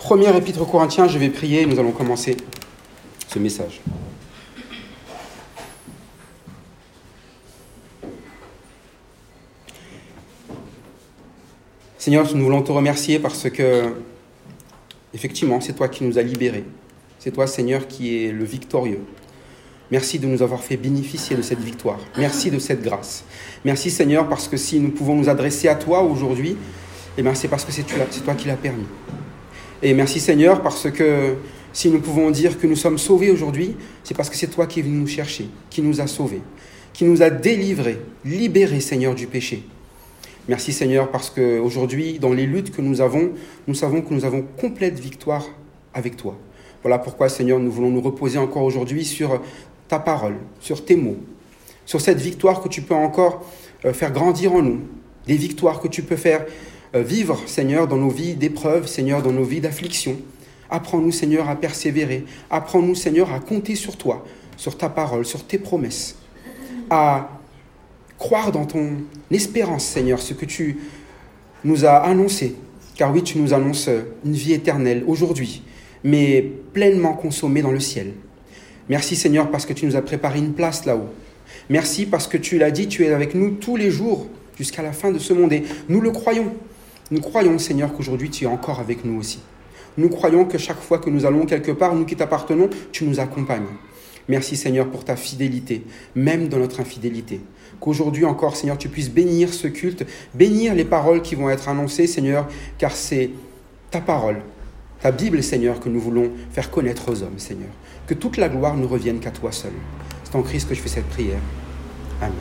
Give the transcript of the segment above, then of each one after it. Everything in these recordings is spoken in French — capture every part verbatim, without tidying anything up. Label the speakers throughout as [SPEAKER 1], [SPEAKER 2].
[SPEAKER 1] Première épître aux Corinthiens, je vais prier et nous allons commencer ce message. Seigneur, nous voulons te remercier parce que, effectivement, c'est toi qui nous as libérés. C'est toi, Seigneur, qui es le victorieux. Merci de nous avoir fait bénéficier de cette victoire. Merci de cette grâce. Merci, Seigneur, parce que si nous pouvons nous adresser à toi aujourd'hui, eh bien, c'est parce que c'est toi qui l'as permis. Et merci, Seigneur, parce que si nous pouvons dire que nous sommes sauvés aujourd'hui, c'est parce que c'est toi qui es venu nous chercher, qui nous a sauvés, qui nous a délivrés, libérés, Seigneur, du péché. Merci, Seigneur, parce qu'aujourd'hui, dans les luttes que nous avons, nous savons que nous avons complète victoire avec toi. Voilà pourquoi, Seigneur, nous voulons nous reposer encore aujourd'hui sur ta parole, sur tes mots, sur cette victoire que tu peux encore faire grandir en nous, des victoires que tu peux faire vivre, Seigneur, dans nos vies d'épreuves, Seigneur, dans nos vies d'affliction. Apprends-nous, Seigneur, à persévérer. Apprends-nous, Seigneur, à compter sur toi, sur ta parole, sur tes promesses, à croire dans ton espérance, Seigneur, ce que tu nous as annoncé. Car oui, tu nous annonces une vie éternelle aujourd'hui, mais pleinement consommée dans le ciel. Merci, Seigneur, parce que tu nous as préparé une place là-haut. Merci parce que tu l'as dit, tu es avec nous tous les jours jusqu'à la fin de ce monde. Et nous le croyons. Nous croyons, Seigneur, qu'aujourd'hui tu es encore avec nous aussi. Nous croyons que chaque fois que nous allons quelque part, nous qui t'appartenons, tu nous accompagnes. Merci, Seigneur, pour ta fidélité, même dans notre infidélité. Qu'aujourd'hui encore, Seigneur, tu puisses bénir ce culte, bénir les paroles qui vont être annoncées, Seigneur, car c'est ta parole, ta Bible, Seigneur, que nous voulons faire connaître aux hommes, Seigneur. Que toute la gloire ne revienne qu'à toi seul. C'est en Christ que je fais cette prière. Amen.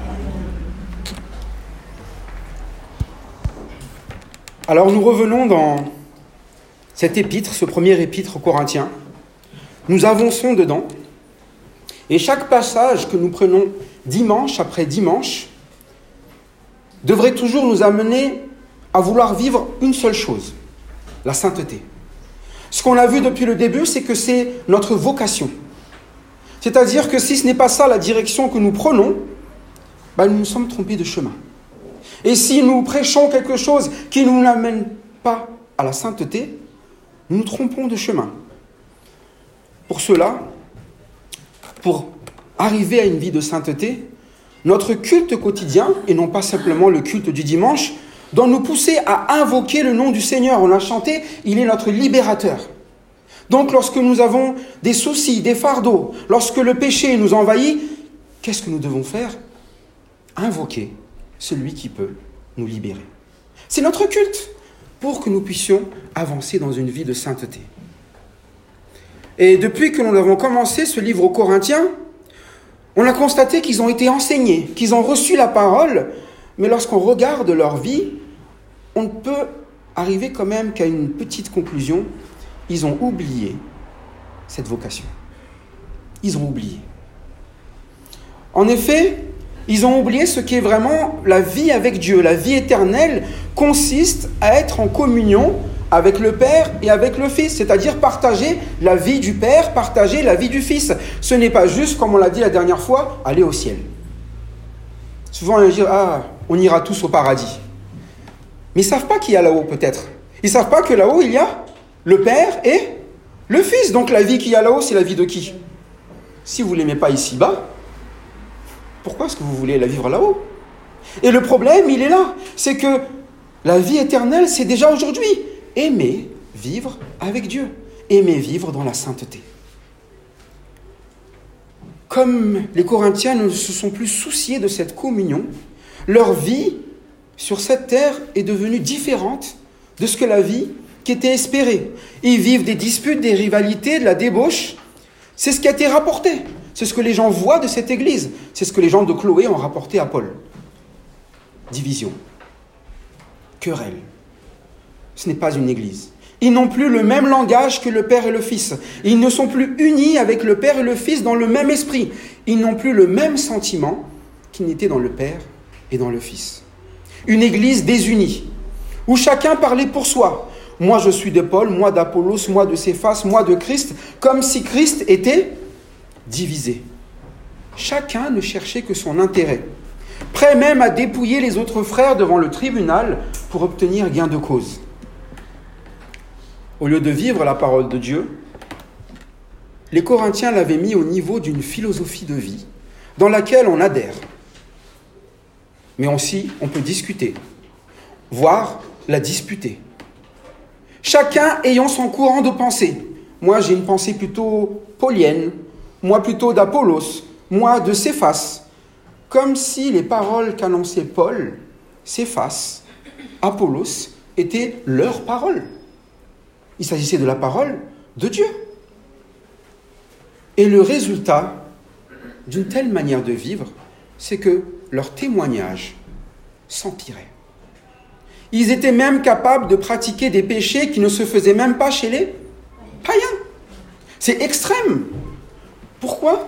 [SPEAKER 1] Alors nous revenons dans cet épître, ce premier épître aux Corinthiens. Nous avançons dedans. Et chaque passage que nous prenons dimanche après dimanche devrait toujours nous amener à vouloir vivre une seule chose, la sainteté. Ce qu'on a vu depuis le début, c'est que c'est notre vocation. C'est-à-dire que si ce n'est pas ça la direction que nous prenons, ben nous nous sommes trompés de chemin. Et si nous prêchons quelque chose qui ne nous amène pas à la sainteté, nous nous trompons de chemin. Pour cela, pour arriver à une vie de sainteté, notre culte quotidien, et non pas simplement le culte du dimanche, doit nous pousser à invoquer le nom du Seigneur. On l'a chanté, il est notre libérateur. Donc lorsque nous avons des soucis, des fardeaux, lorsque le péché nous envahit, qu'est-ce que nous devons faire ? Invoquer celui qui peut nous libérer. C'est notre culte pour que nous puissions avancer dans une vie de sainteté. Et depuis que nous avons commencé ce livre aux Corinthiens, on a constaté qu'ils ont été enseignés, qu'ils ont reçu la parole, mais lorsqu'on regarde leur vie, on ne peut arriver quand même qu'à une petite conclusion. Ils ont oublié cette vocation. Ils ont oublié. En effet, ils ont oublié ce qui est vraiment la vie avec Dieu. La vie éternelle consiste à être en communion avec le Père et avec le Fils, c'est-à-dire partager la vie du Père, partager la vie du Fils. Ce n'est pas juste, comme on l'a dit la dernière fois, aller au ciel. Souvent, on va dire, ah, on ira tous au paradis. Mais ils ne savent pas qu'il y a là-haut, peut-être. Ils ne savent pas que là-haut, il y a le Père et le Fils. Donc la vie qu'il y a là-haut, c'est la vie de qui ? Si vous ne l'aimez pas ici-bas, pourquoi est-ce que vous voulez la vivre là-haut ? Et le problème, il est là. C'est que la vie éternelle, c'est déjà aujourd'hui. Aimer vivre avec Dieu. Aimer vivre dans la sainteté. Comme les Corinthiens ne se sont plus souciés de cette communion, leur vie sur cette terre est devenue différente de ce que la vie qui était espérée. Ils vivent des disputes, des rivalités, de la débauche. C'est ce qui a été rapporté. C'est ce que les gens voient de cette église. C'est ce que les gens de Chloé ont rapporté à Paul. Division. Querelle. Ce n'est pas une église. Ils n'ont plus le même langage que le Père et le Fils. Ils ne sont plus unis avec le Père et le Fils dans le même esprit. Ils n'ont plus le même sentiment qu'ils n'étaient dans le Père et dans le Fils. Une église désunie, où chacun parlait pour soi. Moi je suis de Paul, moi d'Apollos, moi de Céphas, moi de Christ, comme si Christ était divisé. Chacun ne cherchait que son intérêt, prêt même à dépouiller les autres frères devant le tribunal pour obtenir gain de cause. Au lieu de vivre la parole de Dieu, les Corinthiens l'avaient mis au niveau d'une philosophie de vie dans laquelle on adhère. Mais aussi, on peut discuter, voire la disputer. Chacun ayant son courant de pensée. Moi, j'ai une pensée plutôt paulienne, moi plutôt d'Apollos, moi de Céphas. Comme si les paroles qu'annonçait Paul, Céphas, Apollos, étaient leurs paroles. Il s'agissait de la parole de Dieu. Et le résultat d'une telle manière de vivre, c'est que leur témoignage s'empirait. Ils étaient même capables de pratiquer des péchés qui ne se faisaient même pas chez les païens. C'est extrême. Pourquoi ?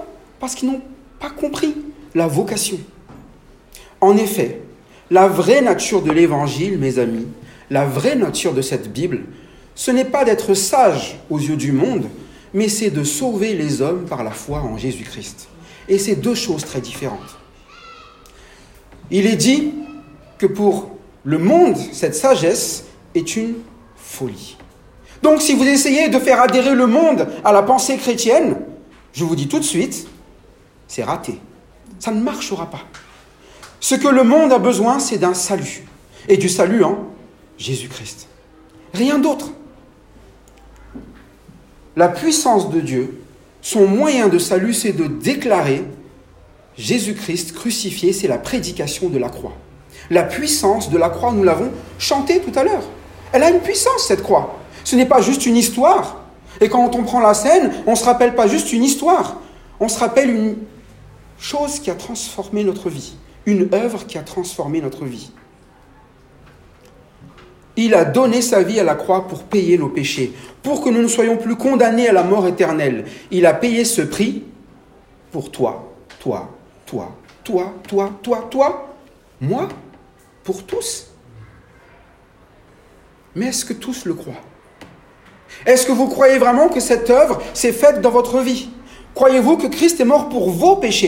[SPEAKER 1] Parce qu'ils n'ont pas compris la vocation. En effet, la vraie nature de l'Évangile, mes amis, la vraie nature de cette Bible, ce n'est pas d'être sage aux yeux du monde, mais c'est de sauver les hommes par la foi en Jésus-Christ. Et c'est deux choses très différentes. Il est dit que pour le monde, cette sagesse est une folie. Donc si vous essayez de faire adhérer le monde à la pensée chrétienne, je vous dis tout de suite, c'est raté. Ça ne marchera pas. Ce que le monde a besoin, c'est d'un salut. Et du salut en Jésus-Christ. Rien d'autre. La puissance de Dieu, son moyen de salut, c'est de déclarer Jésus-Christ crucifié, c'est la prédication de la croix. La puissance de la croix, nous l'avons chanté tout à l'heure. Elle a une puissance, cette croix. Ce n'est pas juste une histoire. Et quand on prend la scène, on ne se rappelle pas juste une histoire. On se rappelle une chose qui a transformé notre vie. Une œuvre qui a transformé notre vie. Il a donné sa vie à la croix pour payer nos péchés, pour que nous ne soyons plus condamnés à la mort éternelle. Il a payé ce prix pour toi, toi, toi, toi, toi, toi, toi, moi, pour tous. Mais est-ce que tous le croient ? Est-ce que vous croyez vraiment que cette œuvre s'est faite dans votre vie ? Croyez-vous que Christ est mort pour vos péchés ?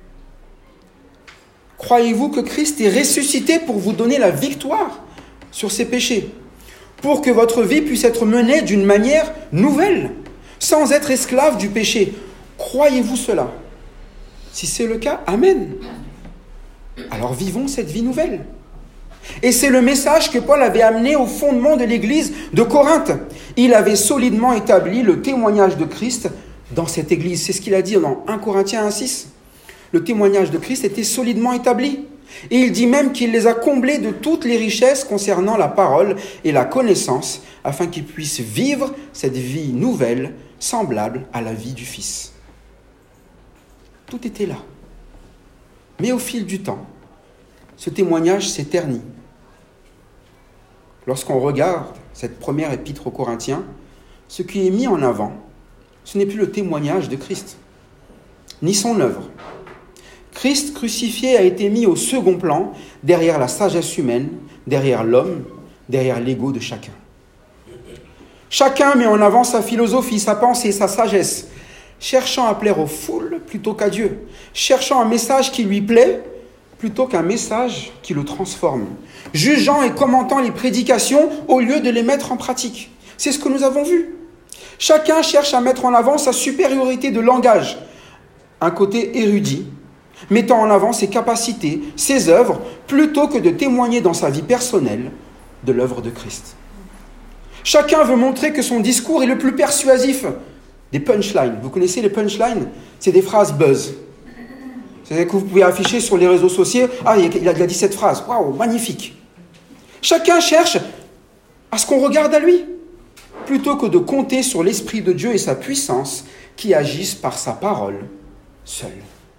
[SPEAKER 1] Croyez-vous que Christ est ressuscité pour vous donner la victoire sur ces péchés, pour que votre vie puisse être menée d'une manière nouvelle, sans être esclave du péché? Croyez-vous cela? Si c'est le cas, amen. Alors vivons cette vie nouvelle. Et c'est le message que Paul avait amené au fondement de l'église de Corinthe. Il avait solidement établi le témoignage de Christ dans cette église. C'est ce qu'il a dit dans un Corinthiens un six. Le témoignage de Christ était solidement établi. Et il dit même qu'il les a comblés de toutes les richesses concernant la parole et la connaissance, afin qu'ils puissent vivre cette vie nouvelle, semblable à la vie du Fils. Tout était là. Mais au fil du temps, ce témoignage s'est terni. Lorsqu'on regarde cette première épître aux Corinthiens, ce qui est mis en avant, ce n'est plus le témoignage de Christ, ni son œuvre. Christ crucifié a été mis au second plan, derrière la sagesse humaine, derrière l'homme, derrière l'ego de chacun. Chacun met en avant sa philosophie, sa pensée, sa sagesse, cherchant à plaire aux foules plutôt qu'à Dieu, cherchant un message qui lui plaît plutôt qu'un message qui le transforme, jugeant et commentant les prédications au lieu de les mettre en pratique. C'est ce que nous avons vu. Chacun cherche à mettre en avant sa supériorité de langage, un côté érudit, mettant en avant ses capacités, ses œuvres, plutôt que de témoigner dans sa vie personnelle de l'œuvre de Christ. Chacun veut montrer que son discours est le plus persuasif. Des punchlines. Vous connaissez les punchlines ? C'est des phrases buzz. C'est que vous pouvez afficher sur les réseaux sociaux. Ah, il a dit cette phrase. Waouh, magnifique. Chacun cherche à ce qu'on regarde à lui, plutôt que de compter sur l'Esprit de Dieu et sa puissance qui agissent par sa parole seule.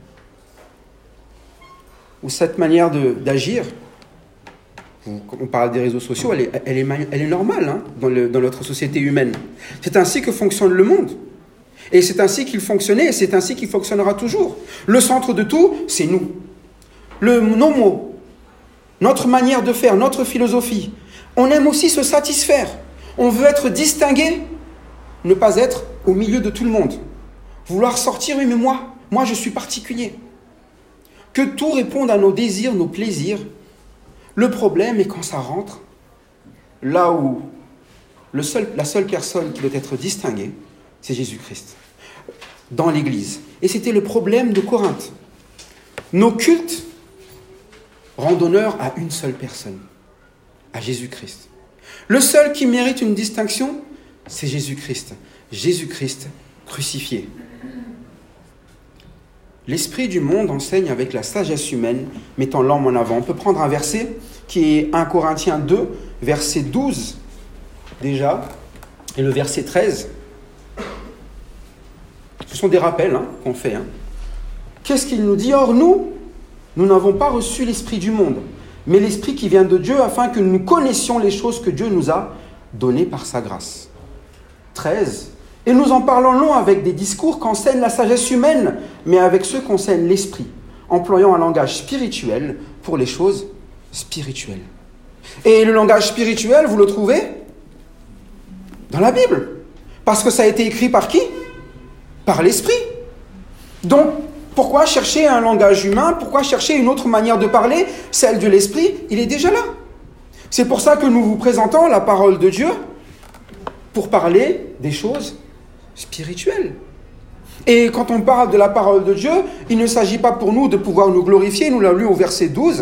[SPEAKER 1] Ou cette manière de, d'agir, on parle des réseaux sociaux, elle est, elle est, elle est normale hein, dans, le, dans notre société humaine. C'est ainsi que fonctionne le monde. Et c'est ainsi qu'il fonctionnait, et c'est ainsi qu'il fonctionnera toujours. Le centre de tout, c'est nous. Le, nos mots, notre manière de faire, notre philosophie. On aime aussi se satisfaire. On veut être distingué, ne pas être au milieu de tout le monde. Vouloir sortir, oui, mais moi, moi je suis particulier. Que tout réponde à nos désirs, nos plaisirs. Le problème est quand ça rentre là où le seul, la seule personne qui doit être distinguée, c'est Jésus-Christ, dans l'Église. Et c'était le problème de Corinthe. Nos cultes rendent honneur à une seule personne, à Jésus-Christ. Le seul qui mérite une distinction, c'est Jésus-Christ. Jésus-Christ crucifié. L'esprit du monde enseigne avec la sagesse humaine, mettant l'homme en avant. On peut prendre un verset qui est un Corinthiens deux, verset douze déjà, et le verset treize. Ce sont des rappels hein, qu'on fait. Hein. Qu'est-ce qu'il nous dit ? Or, nous, nous n'avons pas reçu l'esprit du monde, mais l'esprit qui vient de Dieu, afin que nous connaissions les choses que Dieu nous a données par sa grâce. treize. Et nous en parlons long avec des discours qu'enseigne la sagesse humaine, mais avec ceux qu'enseigne l'esprit, employant un langage spirituel pour les choses spirituelles. Et le langage spirituel, vous le trouvez dans la Bible. Parce que ça a été écrit par qui ? Par l'esprit. Donc, pourquoi chercher un langage humain ? Pourquoi chercher une autre manière de parler ? Celle de l'esprit, il est déjà là. C'est pour ça que nous vous présentons la parole de Dieu pour parler des choses spirituelles. Et quand on parle de la parole de Dieu, il ne s'agit pas pour nous de pouvoir nous glorifier. Nous l'avons lu au verset douze.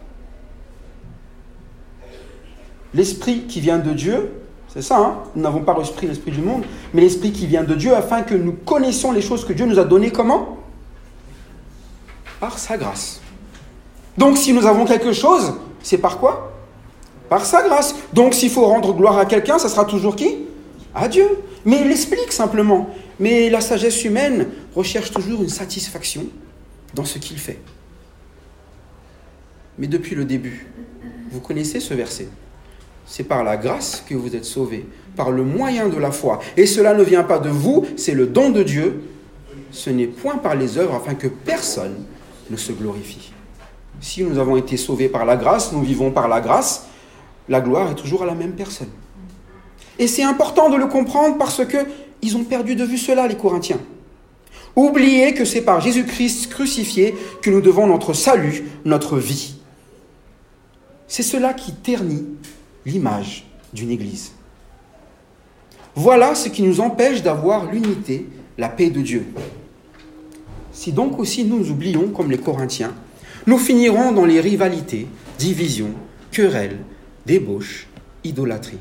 [SPEAKER 1] L'esprit qui vient de Dieu, c'est ça, hein, nous n'avons pas reçu l'esprit du monde, mais l'esprit qui vient de Dieu afin que nous connaissions les choses que Dieu nous a données. Comment ? Par sa grâce. Donc si nous avons quelque chose, c'est par quoi ? Par sa grâce. Donc s'il faut rendre gloire à quelqu'un, ça sera toujours qui ? À Dieu. Mais il explique simplement. Mais la sagesse humaine recherche toujours une satisfaction dans ce qu'il fait. Mais depuis le début, vous connaissez ce verset. C'est par la grâce que vous êtes sauvés, par le moyen de la foi. Et cela ne vient pas de vous, c'est le don de Dieu. Ce n'est point par les œuvres afin que personne ne se glorifie. Si nous avons été sauvés par la grâce, nous vivons par la grâce, la gloire est toujours à la même personne. Et c'est important de le comprendre parce qu'ils ont perdu de vue cela, les Corinthiens. Oubliez que c'est par Jésus-Christ crucifié que nous devons notre salut, notre vie. C'est cela qui ternit l'image d'une Église. Voilà ce qui nous empêche d'avoir l'unité, la paix de Dieu. Si donc aussi nous nous oublions, comme les Corinthiens, nous finirons dans les rivalités, divisions, querelles, débauches, idolâtrie.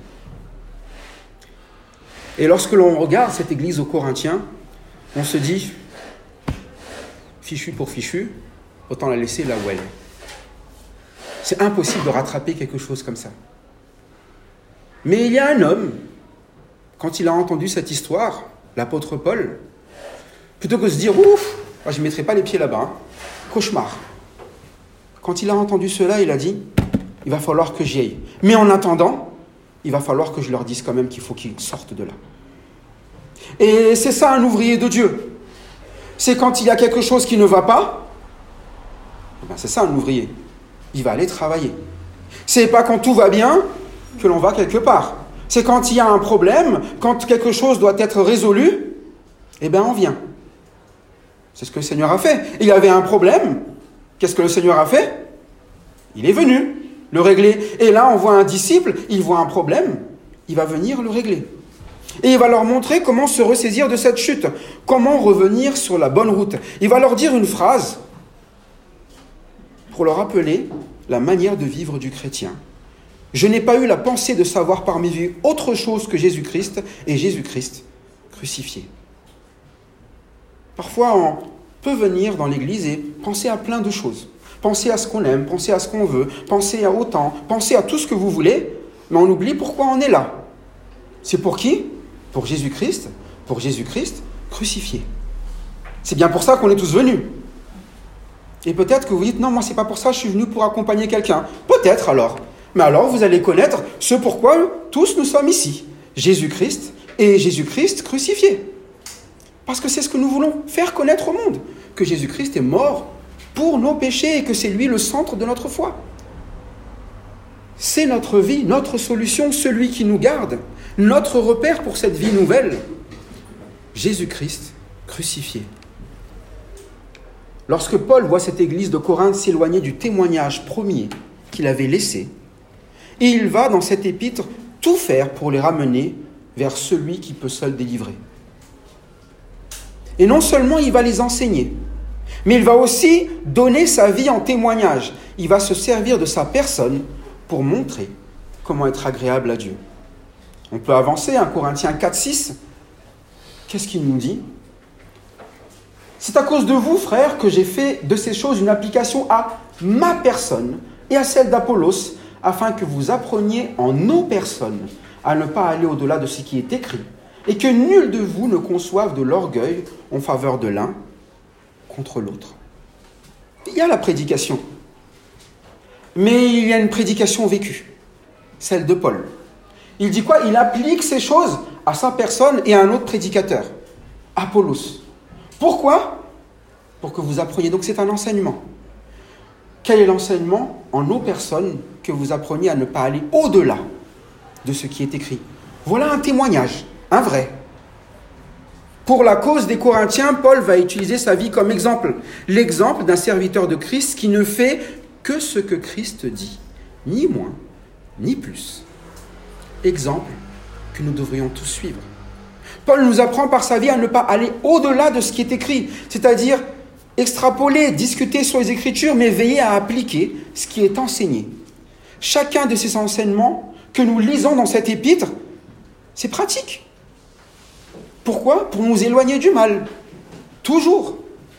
[SPEAKER 1] Et lorsque l'on regarde cette église aux Corinthiens, on se dit, fichu pour fichu, autant la laisser là où elle est. C'est impossible de rattraper quelque chose comme ça. Mais il y a un homme, quand il a entendu cette histoire, l'apôtre Paul, plutôt que de se dire, ouf, je ne mettrai pas les pieds là-bas, hein, cauchemar. Quand il a entendu cela, il a dit, il va falloir que j'y aille. Mais en attendant, il va falloir que je leur dise quand même qu'il faut qu'ils sortent de là. Et c'est ça un ouvrier de Dieu. C'est quand il y a quelque chose qui ne va pas, ben c'est ça un ouvrier. Il va aller travailler. C'est pas quand tout va bien que l'on va quelque part. C'est quand il y a un problème, quand quelque chose doit être résolu, eh bien on vient. C'est ce que le Seigneur a fait. Il avait un problème. Qu'est-ce que le Seigneur a fait ? Il est venu le régler. Et là, on voit un disciple, il voit un problème, il va venir le régler. Et il va leur montrer comment se ressaisir de cette chute, comment revenir sur la bonne route. Il va leur dire une phrase pour leur rappeler la manière de vivre du chrétien. Je n'ai pas eu la pensée de savoir parmi vous autre chose que Jésus-Christ et Jésus-Christ crucifié. Parfois, on peut venir dans l'église et penser à plein de choses. Penser à ce qu'on aime, penser à ce qu'on veut, penser à autant, penser à tout ce que vous voulez, mais on oublie pourquoi on est là. C'est pour qui ? Pour Jésus-Christ, pour Jésus-Christ crucifié. C'est bien pour ça qu'on est tous venus. Et peut-être que vous dites, non, moi c'est pas pour ça, je suis venu pour accompagner quelqu'un. Peut-être alors. Mais alors vous allez connaître ce pourquoi tous nous sommes ici. Jésus-Christ et Jésus-Christ crucifié. Parce que c'est ce que nous voulons faire connaître au monde. Que Jésus-Christ est mort pour nos péchés et que c'est lui le centre de notre foi. C'est notre vie, notre solution, celui qui nous garde, notre repère pour cette vie nouvelle. Jésus-Christ crucifié. Lorsque Paul voit cette église de Corinthe s'éloigner du témoignage premier qu'il avait laissé, il va dans cette épître tout faire pour les ramener vers celui qui peut seul délivrer. Et non seulement il va les enseigner, mais il va aussi donner sa vie en témoignage. Il va se servir de sa personne pour montrer comment être agréable à Dieu. On peut avancer, un Corinthiens quatre, six. Qu'est-ce qu'il nous dit ? C'est à cause de vous, frères, que j'ai fait de ces choses une application à ma personne et à celle d'Apollos, afin que vous appreniez en nos personnes à ne pas aller au-delà de ce qui est écrit, et que nul de vous ne conçoive de l'orgueil en faveur de l'un contre l'autre. Il y a la prédication, mais il y a une prédication vécue, celle de Paul. Il dit quoi ? Il applique ces choses à sa personne et à un autre prédicateur, Apollos. Pourquoi ? Pour que vous appreniez. Donc c'est un enseignement. Quel est l'enseignement en nos personnes que vous appreniez à ne pas aller au-delà de ce qui est écrit ? Voilà un témoignage, un vrai. Pour la cause des Corinthiens, Paul va utiliser sa vie comme exemple. L'exemple d'un serviteur de Christ qui ne fait que ce que Christ dit, ni moins, ni plus. Exemple que nous devrions tous suivre. Paul nous apprend par sa vie à ne pas aller au-delà de ce qui est écrit, c'est-à-dire extrapoler, discuter sur les Écritures, mais veiller à appliquer ce qui est enseigné. Chacun de ces enseignements que nous lisons dans cette épître, c'est pratique. Pourquoi ? Pour nous éloigner du mal. Toujours.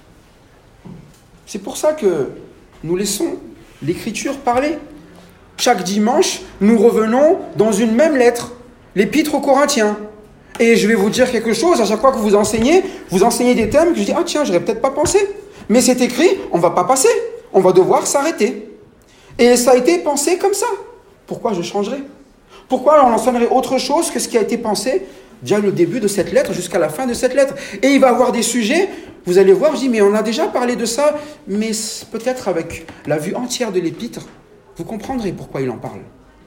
[SPEAKER 1] C'est pour ça que nous laissons l'Écriture parler. Chaque dimanche, nous revenons dans une même lettre, l'Épître aux Corinthiens. Et je vais vous dire quelque chose, à chaque fois que vous enseignez, vous enseignez des thèmes que je dis « Ah tiens, j'aurais peut-être pas pensé ». Mais c'est écrit, on ne va pas passer, on va devoir s'arrêter. Et ça a été pensé comme ça. Pourquoi je changerais ? Pourquoi on enseignerait autre chose que ce qui a été pensé déjà le début de cette lettre jusqu'à la fin de cette lettre ? Et il va y avoir des sujets, vous allez voir, je dis « Mais on a déjà parlé de ça, mais peut-être avec la vue entière de l'épître, vous comprendrez pourquoi il en parle. »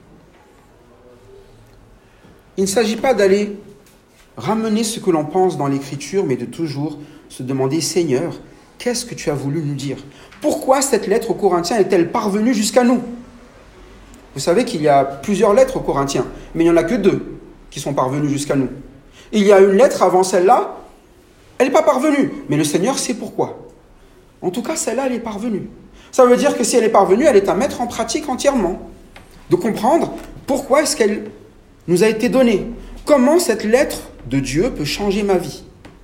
[SPEAKER 1] Il ne s'agit pas d'aller ramener ce que l'on pense dans l'Écriture, mais de toujours se demander « Seigneur, qu'est-ce que tu as voulu nous dire ? Pourquoi cette lettre aux Corinthiens est-elle parvenue jusqu'à nous ?» Vous savez qu'il y a plusieurs lettres aux Corinthiens, mais il n'y en a que deux qui sont parvenues jusqu'à nous. Il y a une lettre avant celle-là, elle n'est pas parvenue, mais le Seigneur sait pourquoi. En tout cas, celle-là, elle est parvenue. Ça veut dire que si elle est parvenue, elle est à mettre en pratique entièrement. De comprendre pourquoi est-ce qu'elle nous a été donnée. Comment cette lettre de Dieu peut changer ma vie.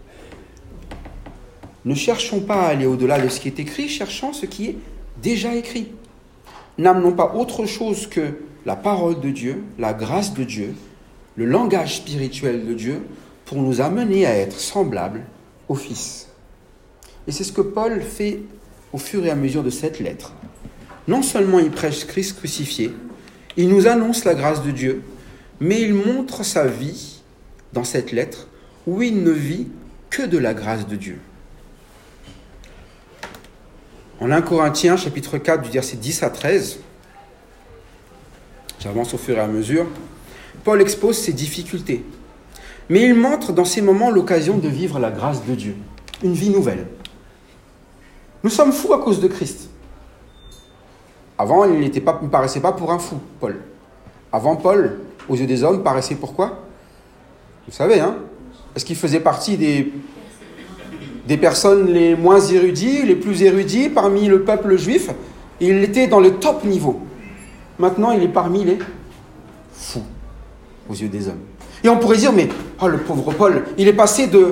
[SPEAKER 1] Ne cherchons pas à aller au-delà de ce qui est écrit, cherchons ce qui est déjà écrit. N'amenons pas autre chose que la parole de Dieu, la grâce de Dieu, le langage spirituel de Dieu, pour nous amener à être semblables au Fils. Et c'est ce que Paul fait au fur et à mesure de cette lettre. Non seulement il prêche Christ crucifié, il nous annonce la grâce de Dieu, mais il montre sa vie dans cette lettre où il ne vit que de la grâce de Dieu. En premier Corinthiens, chapitre quatre, du verset dix à treize, j'avance au fur et à mesure, Paul expose ses difficultés. Mais il montre dans ces moments l'occasion de vivre la grâce de Dieu, une vie nouvelle. Nous sommes fous à cause de Christ. Avant, il n'était pas, ne paraissait pas pour un fou, Paul. Avant, Paul, aux yeux des hommes, paraissait pourquoi ? Vous savez, hein ? Est-ce qu'il faisait partie des... des personnes les moins érudits, les plus érudits parmi le peuple juif? Il était dans le top niveau. Maintenant, il est parmi les fous aux yeux des hommes. Et on pourrait dire, mais oh, le pauvre Paul, il est passé de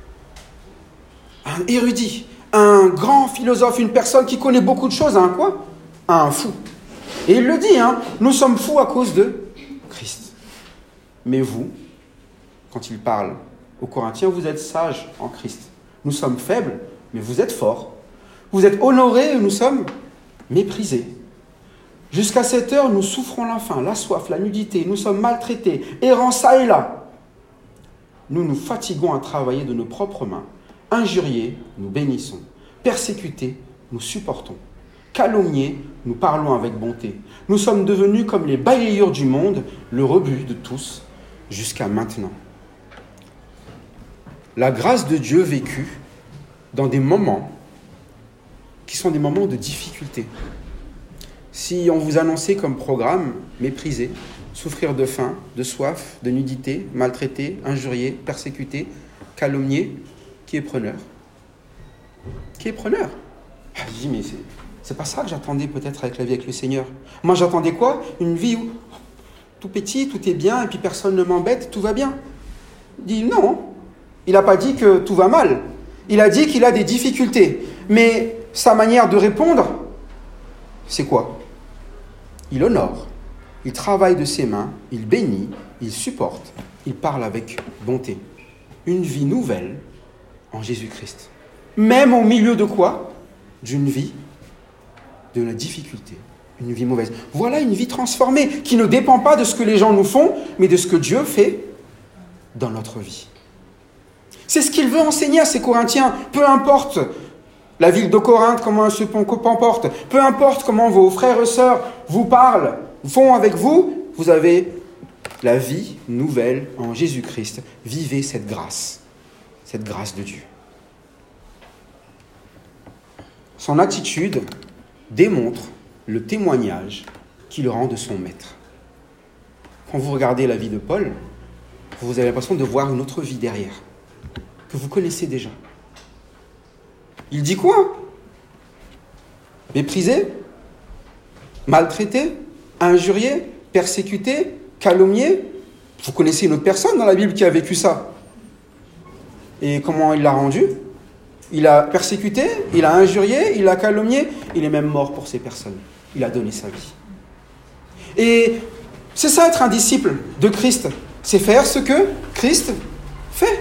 [SPEAKER 1] un érudit, un grand philosophe, une personne qui connaît beaucoup de choses, à un quoi ? À un fou. Et il le dit, hein, nous sommes fous à cause de Christ. Mais vous, quand il parle aux Corinthiens, vous êtes sages en Christ. Nous sommes faibles, mais vous êtes forts. Vous êtes honorés et nous sommes méprisés. Jusqu'à cette heure, nous souffrons la faim, la soif, la nudité. Nous sommes maltraités, errants ça et là. Nous nous fatiguons à travailler de nos propres mains. Injuriés, nous bénissons. Persécutés, nous supportons. Calomniés, nous parlons avec bonté. Nous sommes devenus comme les balayeurs du monde, le rebut de tous, jusqu'à maintenant. La grâce de Dieu vécue dans des moments qui sont des moments de difficulté. Si on vous annonçait comme programme, méprisé, souffrir de faim, de soif, de nudité, maltraité, injurié, persécuté, calomnié. Qui est preneur? Qui est preneur? Ah, je dis, mais c'est, c'est pas ça que j'attendais peut-être avec la vie avec le Seigneur. Moi, j'attendais quoi? Une vie où tout petit, tout est bien, et puis personne ne m'embête, tout va bien. Il dit non. Il n'a pas dit que tout va mal. Il a dit qu'il a des difficultés. Mais sa manière de répondre, c'est quoi? Il honore, il travaille de ses mains, il bénit, il supporte, il parle avec bonté. Une vie nouvelle en Jésus-Christ. Même au milieu de quoi? D'une vie de la difficulté, une vie mauvaise. Voilà une vie transformée qui ne dépend pas de ce que les gens nous font, mais de ce que Dieu fait dans notre vie. C'est ce qu'il veut enseigner à ses Corinthiens. Peu importe la ville de Corinthe, comment elle se comporte, peu importe comment vos frères et sœurs vous parlent, font avec vous, vous avez la vie nouvelle en Jésus-Christ. Vivez cette grâce, cette grâce de Dieu. Son attitude démontre le témoignage qu'il rend de son maître. Quand vous regardez la vie de Paul, vous avez l'impression de voir une autre vie derrière, que vous connaissez déjà. Il dit quoi? Méprisé, maltraité, injurié, persécuté, calomnié. Vous connaissez une autre personne dans la Bible qui a vécu ça. Et comment il l'a rendu? Il a persécuté, il a injurié, il a calomnié, il est même mort pour ces personnes. Il a donné sa vie. Et c'est ça être un disciple de Christ. C'est faire ce que Christ fait.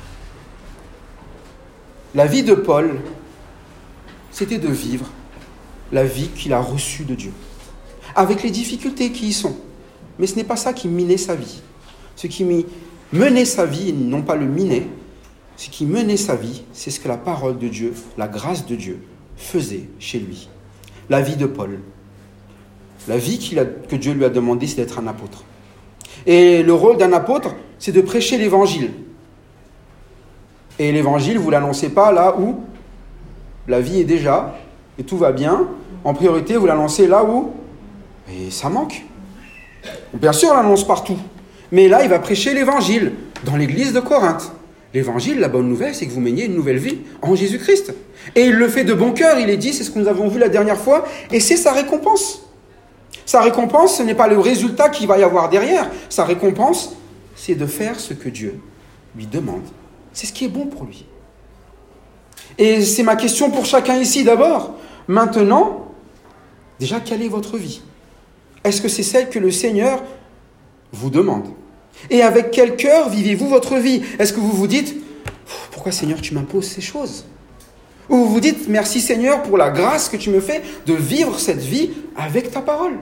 [SPEAKER 1] La vie de Paul, c'était de vivre la vie qu'il a reçue de Dieu, avec les difficultés qui y sont. Mais ce n'est pas ça qui minait sa vie. Ce qui menait sa vie, et non pas le miner, ce qui menait sa vie, c'est ce que la parole de Dieu, la grâce de Dieu, faisait chez lui. La vie de Paul. La vie qu'il a, que Dieu lui a demandé, c'est d'être un apôtre. Et le rôle d'un apôtre, c'est de prêcher l'évangile. Et l'évangile, vous ne l'annoncez pas là où la vie est déjà, et tout va bien. En priorité, vous l'annoncez là où et ça manque. Bien sûr, on l'annonce partout. Mais là, il va prêcher l'évangile dans l'église de Corinthe. L'évangile, la bonne nouvelle, c'est que vous meniez une nouvelle vie en Jésus-Christ. Et il le fait de bon cœur, il est dit, c'est ce que nous avons vu la dernière fois, et c'est sa récompense. Sa récompense, ce n'est pas le résultat qu'il va y avoir derrière. Sa récompense, c'est de faire ce que Dieu lui demande. C'est ce qui est bon pour lui. Et c'est ma question pour chacun ici d'abord. Maintenant, déjà, quelle est votre vie? Est-ce que c'est celle que le Seigneur vous demande? Et avec quel cœur vivez-vous votre vie? Est-ce que vous vous dites, pourquoi Seigneur tu m'imposes ces choses? Ou vous vous dites, merci Seigneur pour la grâce que tu me fais de vivre cette vie avec ta parole?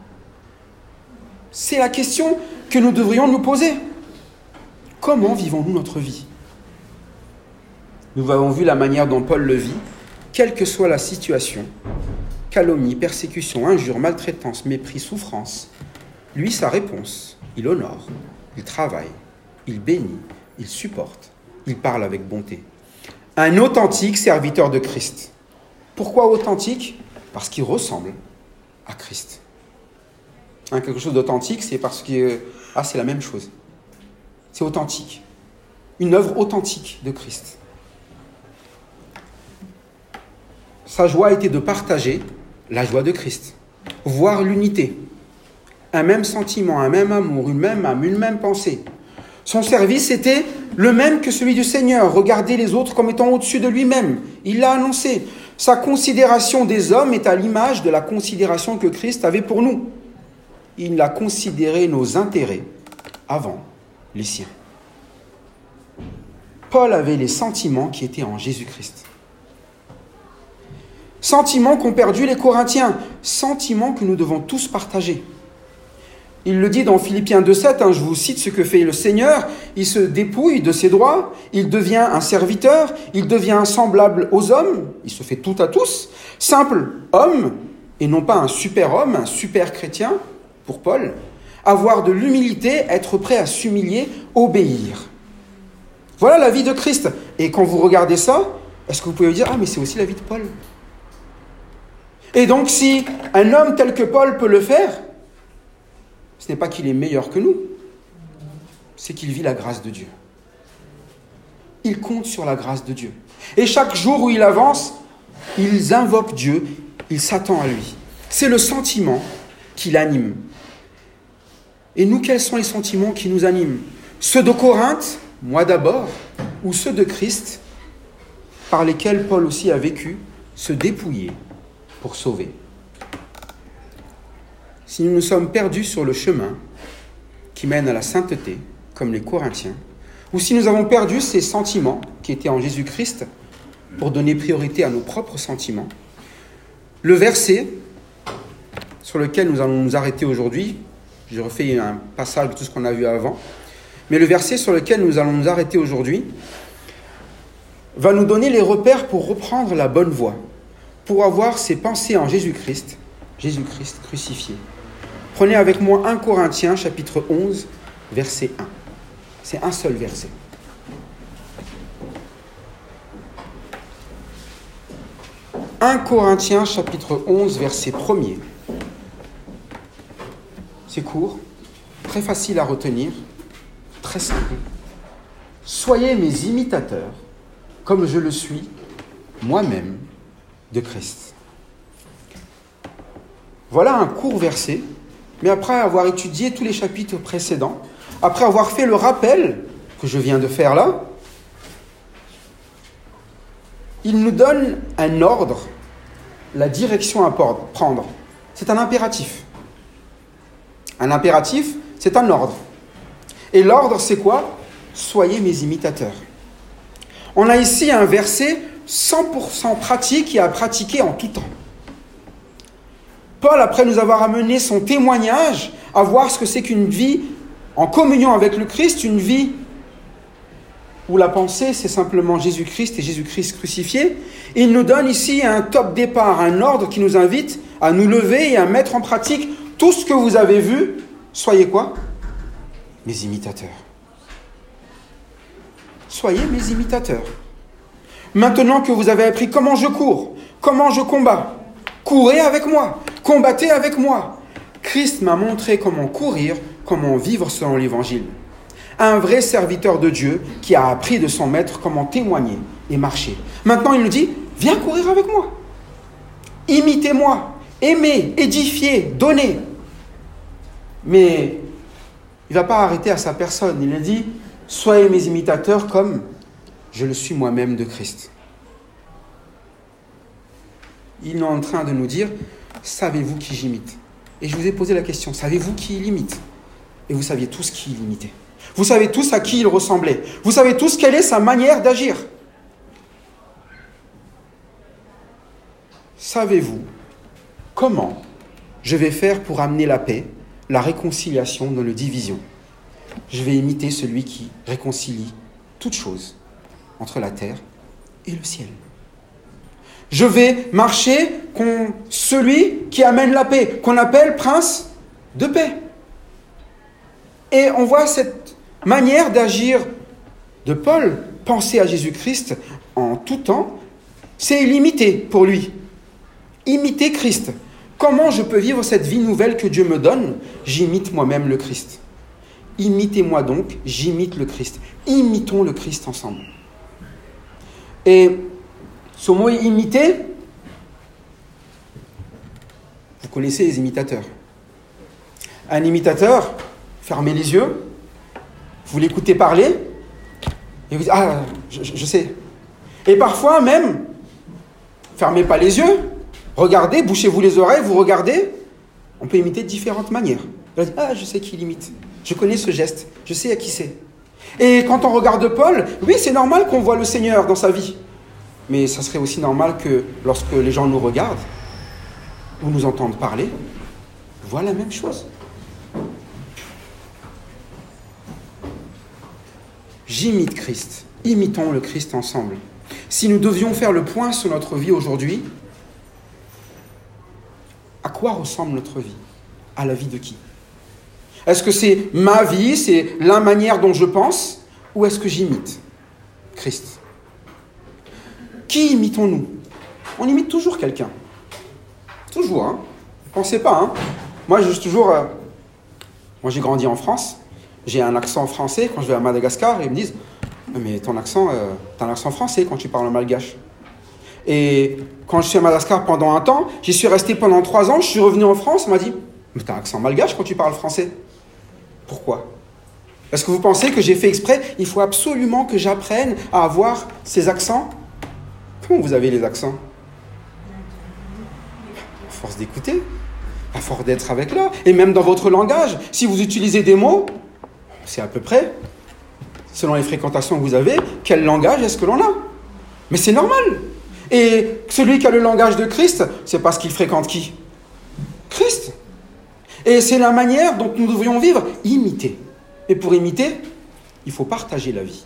[SPEAKER 1] C'est la question que nous devrions nous poser. Comment vivons-nous notre vie? Nous avons vu la manière dont Paul le vit, quelle que soit la situation, calomnie, persécution, injure, maltraitance, mépris, souffrance. Lui, sa réponse, il honore, il travaille, il bénit, il supporte, il parle avec bonté. Un authentique serviteur de Christ. Pourquoi authentique? Parce qu'il ressemble à Christ. Hein, quelque chose d'authentique, c'est parce que ah, c'est la même chose. C'est authentique. Une œuvre authentique de Christ. Sa joie était de partager la joie de Christ, voir l'unité, un même sentiment, un même amour, une même âme, une même pensée. Son service était le même que celui du Seigneur, regarder les autres comme étant au-dessus de lui-même. Il l'a annoncé. Sa considération des hommes est à l'image de la considération que Christ avait pour nous. Il a considéré nos intérêts avant les siens. Paul avait les sentiments qui étaient en Jésus-Christ. Sentiments qu'ont perdu les Corinthiens, sentiments que nous devons tous partager. Il le dit dans Philippiens deux sept, hein, je vous cite ce que fait le Seigneur, il se dépouille de ses droits, il devient un serviteur, il devient semblable aux hommes, il se fait tout à tous, simple homme, et non pas un super homme, un super chrétien, pour Paul, avoir de l'humilité, être prêt à s'humilier, obéir. Voilà la vie de Christ. Et quand vous regardez ça, est-ce que vous pouvez dire, ah mais c'est aussi la vie de Paul? Et donc si un homme tel que Paul peut le faire, ce n'est pas qu'il est meilleur que nous, c'est qu'il vit la grâce de Dieu. Il compte sur la grâce de Dieu. Et chaque jour où il avance, ils invoquent Dieu, ils s'attendent à lui. C'est le sentiment qui l'anime. Et nous, quels sont les sentiments qui nous animent? Ceux de Corinthe, moi d'abord, ou ceux de Christ, par lesquels Paul aussi a vécu, se dépouiller pour sauver. Si nous nous sommes perdus sur le chemin qui mène à la sainteté, comme les Corinthiens, ou si nous avons perdu ces sentiments qui étaient en Jésus-Christ pour donner priorité à nos propres sentiments, le verset sur lequel nous allons nous arrêter aujourd'hui, je refais un passage de tout ce qu'on a vu avant, mais le verset sur lequel nous allons nous arrêter aujourd'hui va nous donner les repères pour reprendre la bonne voie, pour avoir ses pensées en Jésus-Christ, Jésus-Christ crucifié. Prenez avec moi premier Corinthiens chapitre onze, verset un. C'est un seul verset. premier Corinthiens chapitre onze, verset premier. C'est court, très facile à retenir, très simple. Soyez mes imitateurs, comme je le suis moi-même de Christ. Voilà un court verset, mais après avoir étudié tous les chapitres précédents, après avoir fait le rappel que je viens de faire là, il nous donne un ordre, la direction à prendre. C'est un impératif. Un impératif, c'est un ordre. Et l'ordre, c'est quoi? Soyez mes imitateurs. On a ici un verset cent pour cent pratique et à pratiquer en tout temps. Paul, après nous avoir amené son témoignage, à voir ce que c'est qu'une vie en communion avec le Christ, une vie où la pensée, c'est simplement Jésus-Christ et Jésus-Christ crucifié, il nous donne ici un top départ, un ordre qui nous invite à nous lever et à mettre en pratique tout ce que vous avez vu. Soyez quoi? Mes imitateurs. Soyez mes imitateurs. Maintenant que vous avez appris comment je cours, comment je combats, courez avec moi, combattez avec moi. Christ m'a montré comment courir, comment vivre selon l'Évangile. Un vrai serviteur de Dieu qui a appris de son maître comment témoigner et marcher. Maintenant, il nous dit, viens courir avec moi. Imitez-moi, aimez, édifiez, donnez. Mais il ne va pas arrêter à sa personne. Il a dit, soyez mes imitateurs comme je le suis moi-même de Christ. Il est en train de nous dire, savez-vous qui j'imite? Et je vous ai posé la question, savez-vous qui il imite? Et vous saviez tous qui il imitait. Vous savez tous à qui il ressemblait. Vous savez tous quelle est sa manière d'agir. Savez-vous comment je vais faire pour amener la paix, la réconciliation dans nos divisions? Je vais imiter celui qui réconcilie toutes choses entre la terre et le ciel. Je vais marcher contre celui qui amène la paix, qu'on appelle prince de paix. Et on voit cette manière d'agir de Paul, penser à Jésus-Christ en tout temps, c'est l'imiter pour lui. Imiter Christ. Comment je peux vivre cette vie nouvelle que Dieu me donne? J'imite moi-même le Christ. Imitez-moi donc, j'imite le Christ. Imitons le Christ ensemble. Et ce mot imiter, vous connaissez les imitateurs. Un imitateur, fermez les yeux, vous l'écoutez parler, et vous dites, ah, je, je sais. Et parfois même, fermez pas les yeux, regardez, bouchez-vous les oreilles, vous regardez, on peut imiter de différentes manières. Vous dites, ah, je sais qui il imite, je connais ce geste, je sais à qui c'est. Et quand on regarde Paul, oui, c'est normal qu'on voit le Seigneur dans sa vie. Mais ça serait aussi normal que lorsque les gens nous regardent ou nous entendent parler, voient la même chose. J'imite Christ. Imitons le Christ ensemble. Si nous devions faire le point sur notre vie aujourd'hui, à quoi ressemble notre vie? À la vie de qui? Est-ce que c'est ma vie, c'est la manière dont je pense, ou est-ce que j'imite Christ? Qui imitons-nous? On imite toujours quelqu'un. Toujours, hein? Pensez pas, hein? Moi, je suis toujours... Euh, Moi, j'ai grandi en France. J'ai un accent français quand je vais à Madagascar et ils me disent « Mais ton accent, euh, t'as un accent français quand tu parles en malgache. » Et quand je suis à Madagascar pendant un temps, j'y suis resté pendant trois ans, je suis revenu en France, on m'a dit « Mais t'as un accent malgache quand tu parles français. » Pourquoi ? Est-ce que vous pensez que j'ai fait exprès ? Il faut absolument que j'apprenne à avoir ces accents. Comment vous avez les accents ? À force d'écouter, à force d'être avec là, et même dans votre langage, si vous utilisez des mots, c'est à peu près, selon les fréquentations que vous avez, quel langage est-ce que l'on a ? Mais c'est normal. Et celui qui a le langage de Christ, c'est parce qu'il fréquente qui ? Christ. Et c'est la manière dont nous devrions vivre, imiter. Et pour imiter, il faut partager la vie.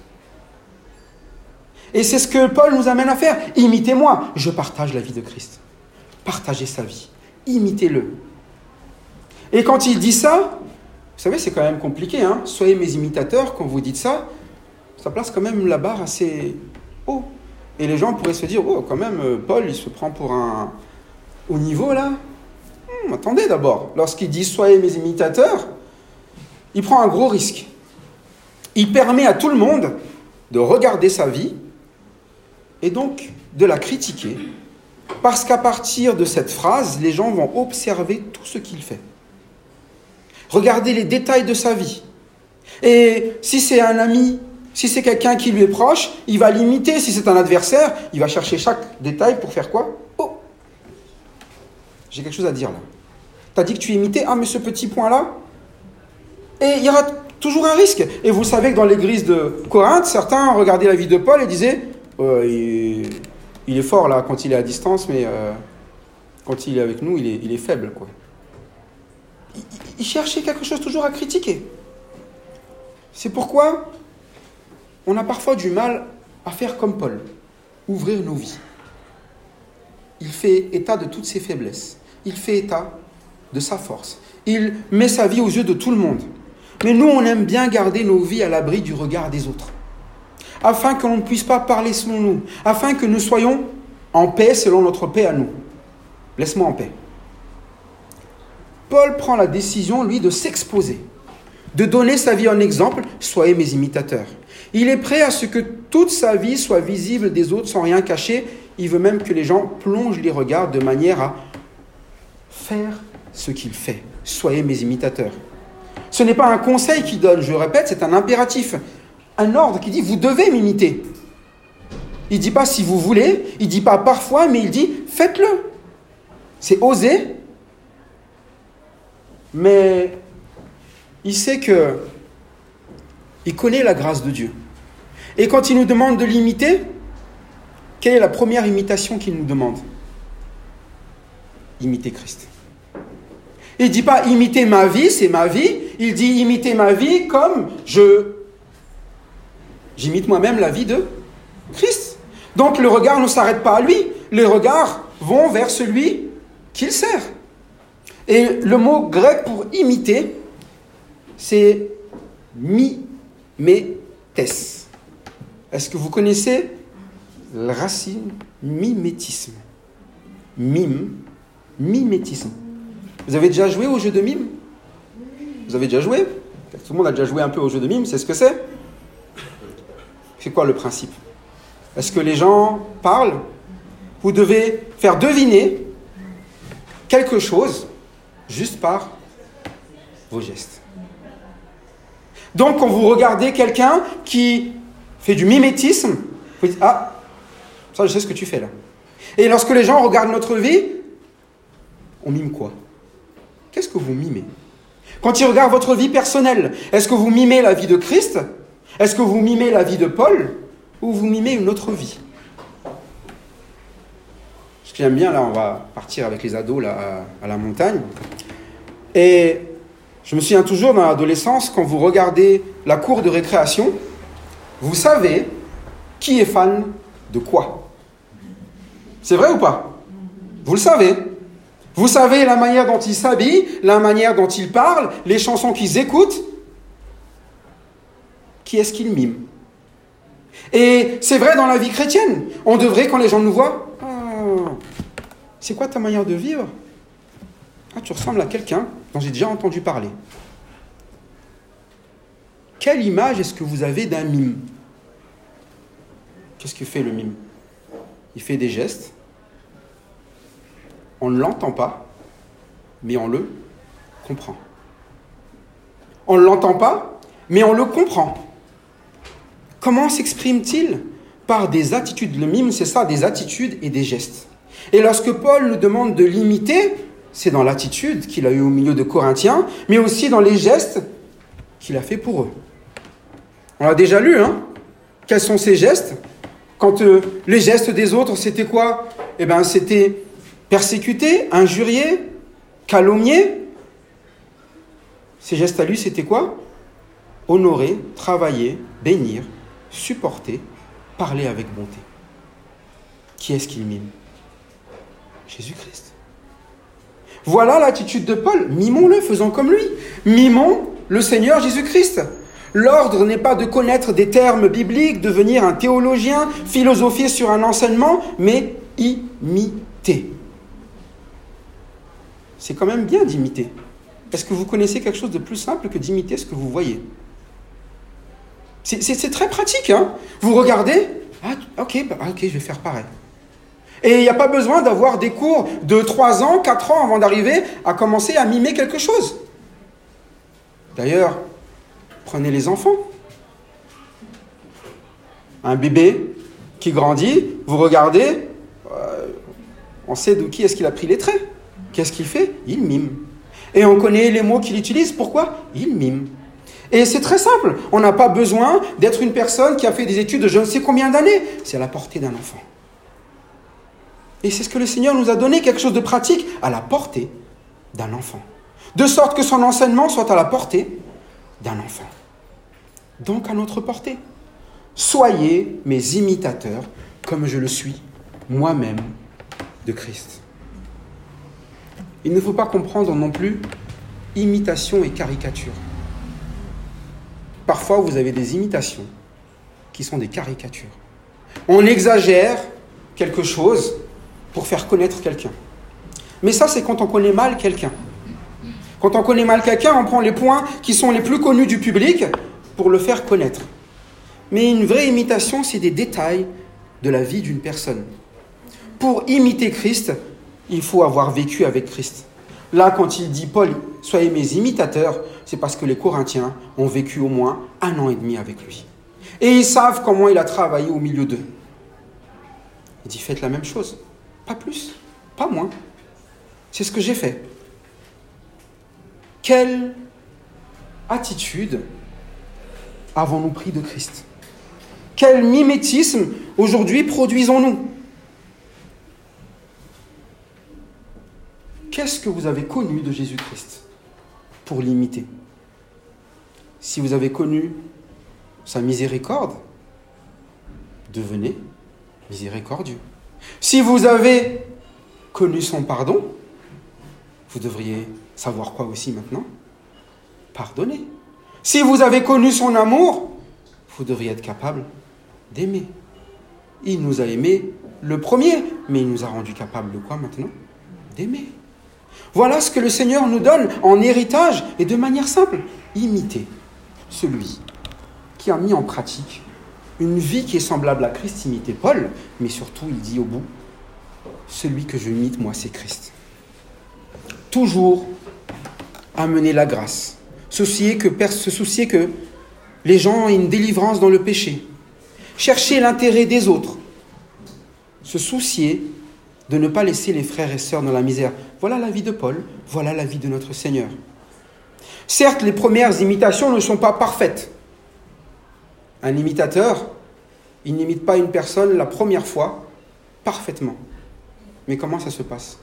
[SPEAKER 1] Et c'est ce que Paul nous amène à faire. Imitez-moi, je partage la vie de Christ. Partagez sa vie, imitez-le. Et quand il dit ça, vous savez, c'est quand même compliqué, hein. Soyez mes imitateurs, quand vous dites ça, ça place quand même la barre assez haut. Et les gens pourraient se dire, oh, quand même, Paul, il se prend pour un haut niveau, là. Hum, attendez d'abord, lorsqu'il dit, soyez mes imitateurs, il prend un gros risque. Il permet à tout le monde de regarder sa vie et donc de la critiquer, parce qu'à partir de cette phrase, les gens vont observer tout ce qu'il fait. Regardez les détails de sa vie. Et si c'est un ami, si c'est quelqu'un qui lui est proche, il va l'imiter. Si c'est un adversaire, il va chercher chaque détail pour faire quoi ? Oh, j'ai quelque chose à dire là. T'as dit que tu imitais, ah mais ce petit point-là ? Et il y aura toujours un risque. Et vous savez que dans l'église de Corinthe, certains regardaient la vie de Paul et disaient euh, il, il est fort là quand il est à distance, mais euh, quand il est avec nous, il est, il est faible, quoi. Il, il cherchait quelque chose toujours à critiquer. C'est pourquoi on a parfois du mal à faire comme Paul, ouvrir nos vies. Il fait état de toutes ses faiblesses. Il fait état de sa force. Il met sa vie aux yeux de tout le monde. Mais nous, on aime bien garder nos vies à l'abri du regard des autres, afin que l'on ne puisse pas parler selon nous, afin que nous soyons en paix selon notre paix à nous. Laisse-moi en paix. Paul prend la décision, lui, de s'exposer, de donner sa vie en exemple. Soyez mes imitateurs. Il est prêt à ce que toute sa vie soit visible des autres sans rien cacher. Il veut même que les gens plongent les regards de manière à faire ce qu'il fait. Soyez mes imitateurs. Ce n'est pas un conseil qu'il donne, je le répète, c'est un impératif, un ordre qui dit « vous devez m'imiter ». Il ne dit pas « si vous voulez », il ne dit pas « parfois », mais il dit « faites-le ». C'est oser, mais il sait que il connaît la grâce de Dieu. Et quand il nous demande de l'imiter, quelle est la première imitation qu'il nous demande ? Imiter Christ. Il ne dit pas « imiter ma vie, c'est ma vie ». Il dit « imiter ma vie comme je j'imite moi-même la vie de Christ ». Donc le regard ne s'arrête pas à lui. Les regards vont vers celui qu'il sert. Et le mot grec pour imiter, c'est mimétès. Est-ce que vous connaissez la racine mimétisme ? Mime, mimétisme. Vous avez déjà joué au jeu de mime ? Vous avez déjà joué ? Tout le monde a déjà joué un peu au jeu de mime, c'est ce que c'est ? C'est quoi le principe ? Est-ce que les gens parlent ? Vous devez faire deviner quelque chose juste par vos gestes. Donc, quand vous regardez quelqu'un qui fait du mimétisme, vous dites « Ah, ça, je sais ce que tu fais là. » Et lorsque les gens regardent notre vie, on mime quoi ? Qu'est-ce que vous mimez ? Quand ils regardent votre vie personnelle, est-ce que vous mimez la vie de Christ ? Est-ce que vous mimez la vie de Paul ? Ou vous mimez une autre vie ? Ce que j'aime bien, là, on va partir avec les ados là, à, à la montagne. Et je me souviens toujours dans l'adolescence, quand vous regardez la cour de récréation, vous savez qui est fan de quoi. C'est vrai ou pas ? Vous le savez. Vous savez la manière dont ils s'habillent, la manière dont ils parlent, les chansons qu'ils écoutent. Qui est-ce qu'ils miment ? Et c'est vrai dans la vie chrétienne. On devrait, quand les gens nous voient, oh, c'est quoi ta manière de vivre ? Ah, tu ressembles à quelqu'un dont j'ai déjà entendu parler. quelle image est-ce que vous avez d'un mime? Qu'est-ce que fait le mime? Il fait des gestes. On ne l'entend pas, mais on le comprend. On ne l'entend pas, mais on le comprend. Comment s'exprime-t-il? Par des attitudes. Le mime, c'est ça, des attitudes et des gestes. Et lorsque Paul nous demande de l'imiter, c'est dans l'attitude qu'il a eue au milieu de Corinthiens, mais aussi dans les gestes qu'il a fait pour eux. On l'a déjà lu, hein? Quels sont ces gestes? Quand euh, les gestes des autres, c'était quoi? Eh bien, c'était persécuter, injurier, calomnier. Ces gestes à lui, c'était quoi? Honorer, travailler, bénir, supporter, parler avec bonté. Qui est-ce qu'il mime? Jésus-Christ. Voilà l'attitude de Paul. Mimons-le, faisons comme lui. Mimons le Seigneur Jésus-Christ. L'ordre n'est pas de connaître des termes bibliques, devenir un théologien, philosopher sur un enseignement, mais imiter. C'est quand même bien d'imiter. Est-ce que vous connaissez quelque chose de plus simple que d'imiter ce que vous voyez? C'est, c'est, c'est très pratique, hein? Vous regardez, ah, ok, bah, ok, je vais faire pareil. Et il n'y a pas besoin d'avoir des cours de trois ans, quatre ans avant d'arriver à commencer à mimer quelque chose. D'ailleurs, prenez les enfants. Un bébé qui grandit, vous regardez, euh, on sait de qui est-ce qu'il a pris les traits. Qu'est-ce qu'il fait? Il mime. Et on connaît les mots qu'il utilise. Pourquoi? Il mime. Et c'est très simple. On n'a pas besoin d'être une personne qui a fait des études de je ne sais combien d'années. C'est à la portée d'un enfant. Et c'est ce que le Seigneur nous a donné, quelque chose de pratique, à la portée d'un enfant. De sorte que son enseignement soit à la portée d'un enfant. Donc à notre portée. Soyez mes imitateurs, comme je le suis moi-même de Christ. Il ne faut pas comprendre non plus imitation et caricature. Parfois, vous avez des imitations qui sont des caricatures. On exagère quelque chose pour faire connaître quelqu'un. Mais ça, c'est quand on connaît mal quelqu'un. Quand on connaît mal quelqu'un, on prend les points qui sont les plus connus du public pour le faire connaître. Mais une vraie imitation, c'est des détails de la vie d'une personne. Pour imiter Christ, il faut avoir vécu avec Christ. Là, quand il dit, Paul, soyez mes imitateurs, c'est parce que les Corinthiens ont vécu au moins un an et demi avec lui. Et ils savent comment il a travaillé au milieu d'eux. Il dit, faites la même chose. Pas plus, pas moins. C'est ce que j'ai fait. Quelle attitude avons-nous pris de Christ? Quel mimétisme aujourd'hui produisons-nous? Qu'est-ce que vous avez connu de Jésus-Christ pour l'imiter? Si vous avez connu sa miséricorde, devenez miséricordieux. Si vous avez connu son pardon, vous devriez savoir quoi aussi maintenant? Pardonner. Si vous avez connu son amour, vous devriez être capable d'aimer. Il nous a aimés le premier, mais il nous a rendus capables de quoi maintenant? D'aimer. Voilà ce que le Seigneur nous donne en héritage et de manière simple. Imiter celui qui a mis en pratique une vie qui est semblable à Christ, imiter Paul, mais surtout il dit au bout, celui que je imite moi c'est Christ. Toujours amener la grâce, se soucier que, se soucier que les gens aient une délivrance dans le péché, chercher l'intérêt des autres, se soucier de ne pas laisser les frères et sœurs dans la misère. Voilà la vie de Paul, voilà la vie de notre Seigneur. Certes, les premières imitations ne sont pas parfaites. Un imitateur, il n'imite pas une personne la première fois parfaitement. Mais comment ça se passe?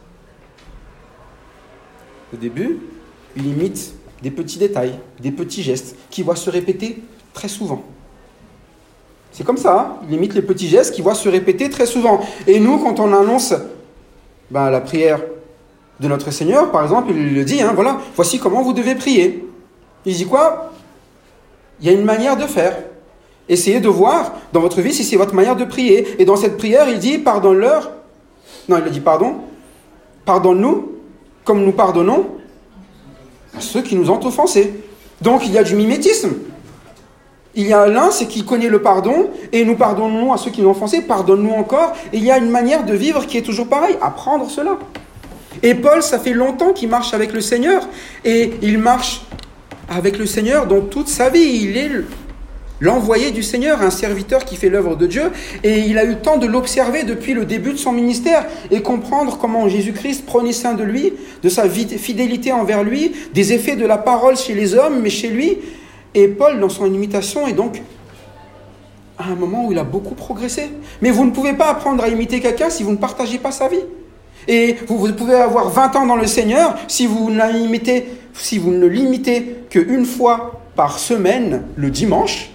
[SPEAKER 1] Au début, il imite des petits détails, des petits gestes qui vont se répéter très souvent. C'est comme ça, hein, il imite les petits gestes qui vont se répéter très souvent. Et nous, quand on annonce ben, la prière de notre Seigneur, par exemple, il le dit, hein, voilà, voici comment vous devez prier. Il dit quoi? Il y a une manière de faire. Essayez de voir dans votre vie si c'est votre manière de prier. Et dans cette prière, il dit, pardonne-leur. Non, il a dit, pardon. Pardonne-nous, comme nous pardonnons à ceux qui nous ont offensés. Donc, il y a du mimétisme. Il y a l'un, c'est qu'il connaît le pardon, et nous pardonnons à ceux qui l'ont offensé, pardonne-nous encore. Et il y a une manière de vivre qui est toujours pareille, apprendre cela. Et Paul, ça fait longtemps qu'il marche avec le Seigneur, et il marche avec le Seigneur dans toute sa vie. Il est l'envoyé du Seigneur, un serviteur qui fait l'œuvre de Dieu, et il a eu le temps de l'observer depuis le début de son ministère et comprendre comment Jésus-Christ prenait soin de lui, de sa fidélité envers lui, des effets de la parole chez les hommes, mais chez lui. Et Paul, dans son imitation, est donc à un moment où il a beaucoup progressé. Mais vous ne pouvez pas apprendre à imiter quelqu'un si vous ne partagez pas sa vie. Et vous, vous pouvez avoir vingt ans dans le Seigneur, si vous, l'imitez, si vous ne l'imitez qu'une fois par semaine, le dimanche,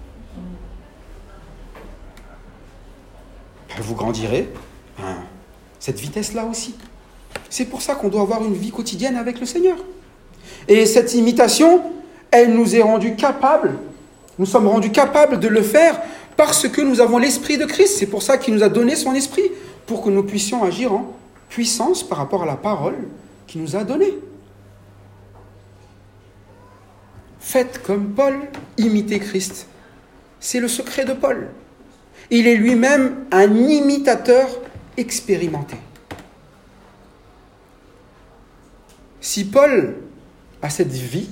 [SPEAKER 1] vous grandirez à cette vitesse-là aussi. C'est pour ça qu'on doit avoir une vie quotidienne avec le Seigneur. Et cette imitation, elle nous est rendue capable, nous sommes rendus capables de le faire parce que nous avons l'Esprit de Christ. C'est pour ça qu'il nous a donné son Esprit, pour que nous puissions agir en puissance par rapport à la parole qu'il nous a donnée. Faites comme Paul, imitez Christ. C'est le secret de Paul. Il est lui-même un imitateur expérimenté. Si Paul a cette vie,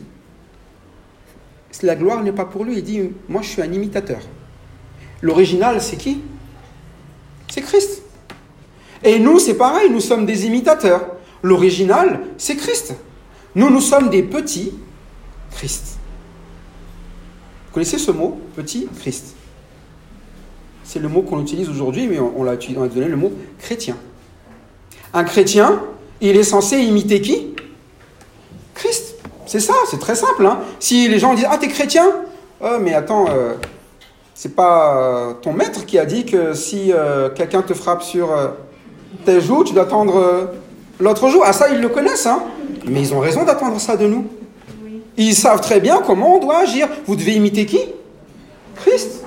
[SPEAKER 1] la gloire n'est pas pour lui. Il dit, moi je suis un imitateur. L'original, c'est qui? C'est Christ. Et nous, c'est pareil, nous sommes des imitateurs. L'original, c'est Christ. Nous, nous sommes des petits Christ. Vous connaissez ce mot, petit Christ? C'est le mot qu'on utilise aujourd'hui, mais on, on, l'a, on a donné le mot chrétien. Un chrétien, il est censé imiter qui? Christ. C'est ça, c'est très simple. Hein. Si les gens disent « Ah, t'es chrétien ?» Oh, mais attends, euh, c'est pas euh, ton maître qui a dit que si euh, quelqu'un te frappe sur euh, tes joues, tu dois attendre euh, l'autre joue. Ah, ça, ils le connaissent, hein. Mais ils ont raison d'attendre ça de nous. Oui. Ils savent très bien comment on doit agir. Vous devez imiter qui? Christ.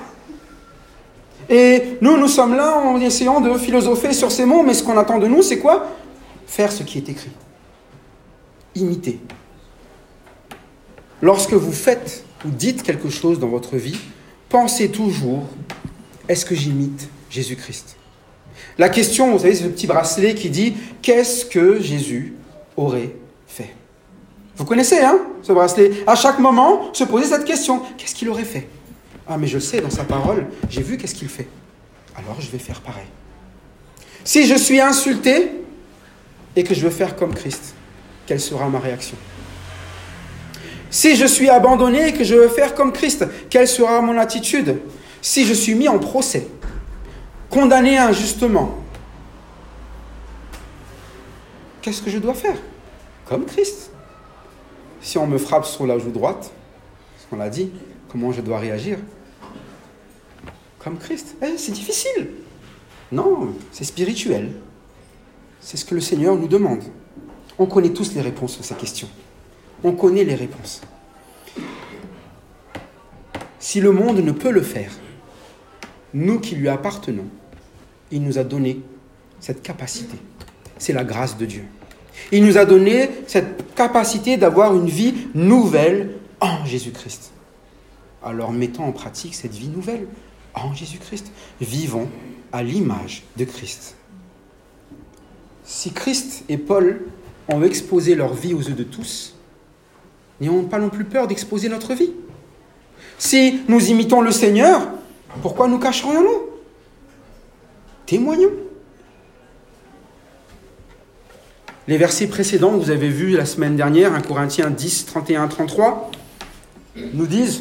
[SPEAKER 1] Et nous, nous sommes là en essayant de philosopher sur ces mots, mais ce qu'on attend de nous, c'est quoi? Faire ce qui est écrit. Imiter. Lorsque vous faites ou dites quelque chose dans votre vie, pensez toujours, est-ce que j'imite Jésus-Christ? La question, vous savez, c'est ce petit bracelet qui dit, qu'est-ce que Jésus aurait fait? Vous connaissez, hein, ce bracelet? À chaque moment, se poser cette question, qu'est-ce qu'il aurait fait? Ah, mais je le sais, dans sa parole, j'ai vu qu'est-ce qu'il fait. Alors, je vais faire pareil. Si je suis insulté et que je veux faire comme Christ, quelle sera ma réaction? Si je suis abandonné et que je veux faire comme Christ, quelle sera mon attitude? Si je suis mis en procès, condamné injustement, qu'est-ce que je dois faire? Comme Christ. Si on me frappe sur la joue droite, ce qu'on l'a dit, comment je dois réagir? Comme Christ. Eh, c'est difficile. Non, c'est spirituel. C'est ce que le Seigneur nous demande. On connaît tous les réponses sur ces questions. On connaît les réponses. Si le monde ne peut le faire, nous qui lui appartenons, il nous a donné cette capacité. C'est la grâce de Dieu. Il nous a donné cette capacité d'avoir une vie nouvelle en Jésus-Christ. Alors mettons en pratique cette vie nouvelle en Jésus-Christ. Vivons à l'image de Christ. Si Christ et Paul ont exposé leur vie aux yeux de tous, n'ayons pas non plus peur d'exposer notre vie. Si nous imitons le Seigneur, pourquoi nous cacherions-nous? Témoignons. Les versets précédents que vous avez vus la semaine dernière, un Corinthiens dix, trente et un, trente-trois, nous disent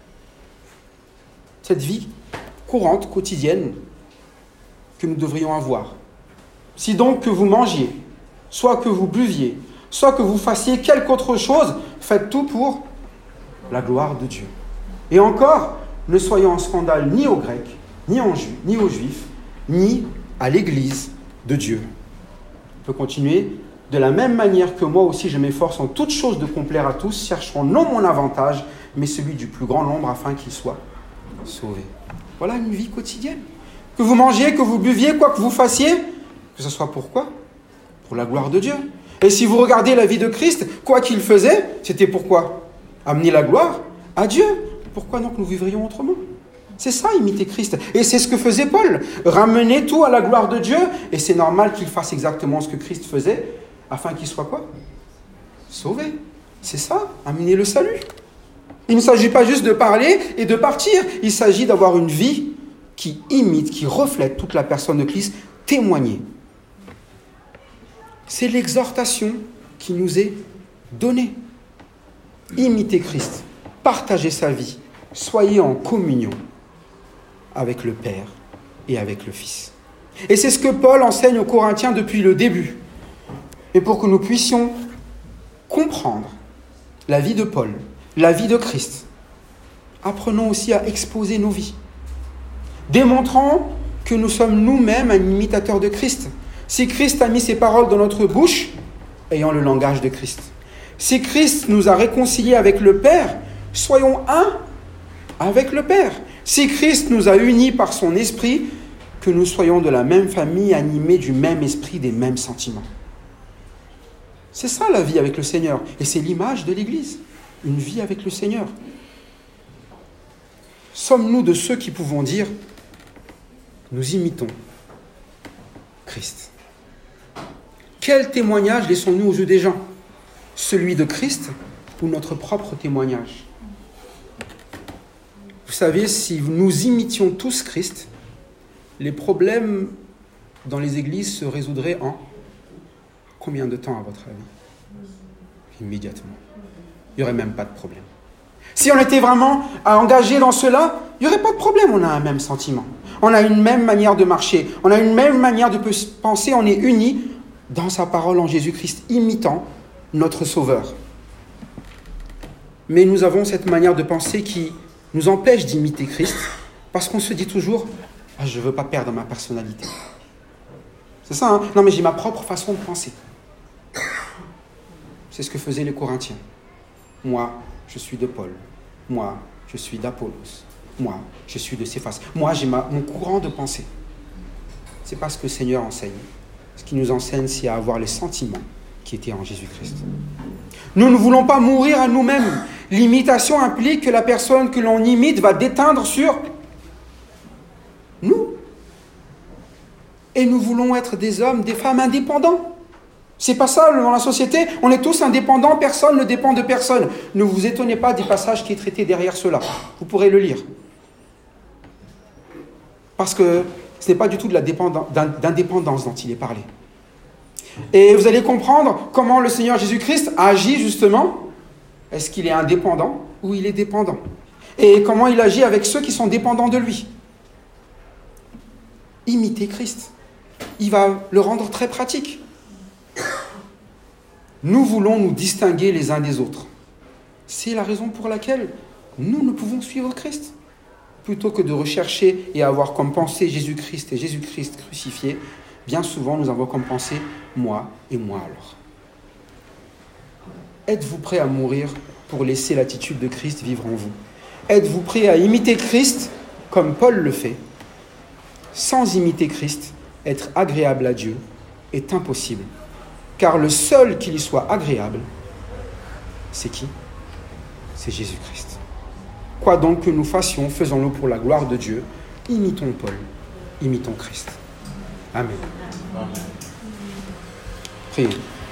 [SPEAKER 1] cette vie courante, quotidienne, que nous devrions avoir. Si donc que vous mangiez, soit que vous buviez, soit que vous fassiez quelque autre chose, faites tout pour la gloire de Dieu. Et encore, ne soyons en scandale ni aux Grecs, ni, en Ju- ni aux Juifs, ni à l'Église de Dieu. On peut continuer. De la même manière que moi aussi je m'efforce en toutes choses de complaire à tous, cherchant non mon avantage, mais celui du plus grand nombre afin qu'il soit sauvé. Voilà une vie quotidienne. Que vous mangiez, que vous buviez, quoi que vous fassiez, que ce soit pourquoi? Pour la gloire de Dieu. Et si vous regardez la vie de Christ, quoi qu'il faisait, c'était pourquoi? Amener la gloire à Dieu. pourquoi donc nous vivrions autrement? C'est ça, imiter Christ. Et c'est ce que faisait Paul. Ramener tout à la gloire de Dieu. Et c'est normal qu'il fasse exactement ce que Christ faisait, afin qu'il soit quoi? Sauvé. C'est ça, amener le salut. Il ne s'agit pas juste de parler et de partir. Il s'agit d'avoir une vie qui imite, qui reflète toute la personne de Christ, témoigner. C'est l'exhortation qui nous est donnée. Imitez Christ, partagez sa vie, soyez en communion avec le Père et avec le Fils. Et c'est ce que Paul enseigne aux Corinthiens depuis le début. Et pour que nous puissions comprendre la vie de Paul, la vie de Christ, apprenons aussi à exposer nos vies. Démontrons que nous sommes nous-mêmes un imitateur de Christ. Si Christ a mis ses paroles dans notre bouche, ayant le langage de Christ. Si Christ nous a réconciliés avec le Père, soyons un avec le Père. Si Christ nous a unis par son esprit, que nous soyons de la même famille, animés du même esprit, des mêmes sentiments. C'est ça la vie avec le Seigneur. Et c'est l'image de l'Église. Une vie avec le Seigneur. Sommes-nous de ceux qui pouvons dire « Nous imitons Christ ». Quel témoignage laissons-nous aux yeux des gens? Celui de Christ ou notre propre témoignage? Vous savez, si nous imitions tous Christ, les problèmes dans les églises se résoudraient en combien de temps, à votre avis? Immédiatement. Il n'y aurait même pas de problème. Si on était vraiment engagé dans cela, il n'y aurait pas de problème. On a un même sentiment. On a une même manière de marcher. On a une même manière de penser. On est unis dans sa parole en Jésus-Christ, imitant notre Sauveur. Mais nous avons cette manière de penser qui nous empêche d'imiter Christ parce qu'on se dit toujours « ah, je ne veux pas perdre ma personnalité ». C'est ça, hein? Non, mais j'ai ma propre façon de penser. C'est ce que faisaient les Corinthiens. Moi, je suis de Paul. Moi, je suis d'Apollos. Moi, je suis de Céphas. Moi, j'ai ma, mon courant de pensée. C'est pas ce que le Seigneur enseigne. Ce qu'il nous enseigne, c'est à avoir les sentiments qui étaient en Jésus-Christ. Nous ne voulons pas mourir à nous-mêmes. L'imitation implique que la personne que l'on imite va déteindre sur nous. Et nous voulons être des hommes, des femmes indépendants. C'est pas ça, dans la société, on est tous indépendants, personne ne dépend de personne. Ne vous étonnez pas des passages qui est traité derrière cela. Vous pourrez le lire. Parce que ce n'est pas du tout de la dépendance, d'indépendance dont il est parlé. Et vous allez comprendre comment le Seigneur Jésus-Christ agit justement. Est-ce qu'il est indépendant ou il est dépendant? Et comment il agit avec ceux qui sont dépendants de lui. Imiter Christ. Il va le rendre très pratique. Nous voulons nous distinguer les uns des autres. C'est la raison pour laquelle nous ne pouvons suivre Christ. Plutôt que de rechercher et avoir comme pensée Jésus-Christ et Jésus-Christ crucifié, bien souvent nous avons comme pensée moi et moi alors. Êtes-vous prêt à mourir pour laisser l'attitude de Christ vivre en vous? Êtes-vous prêt à imiter Christ comme Paul le fait? Sans imiter Christ, être agréable à Dieu est impossible. Car le seul qui lui soit agréable, c'est qui? C'est Jésus-Christ. Quoi donc que nous fassions, faisons-le pour la gloire de Dieu. Imitons Paul, imitons Christ. Amen. Amen. Prions.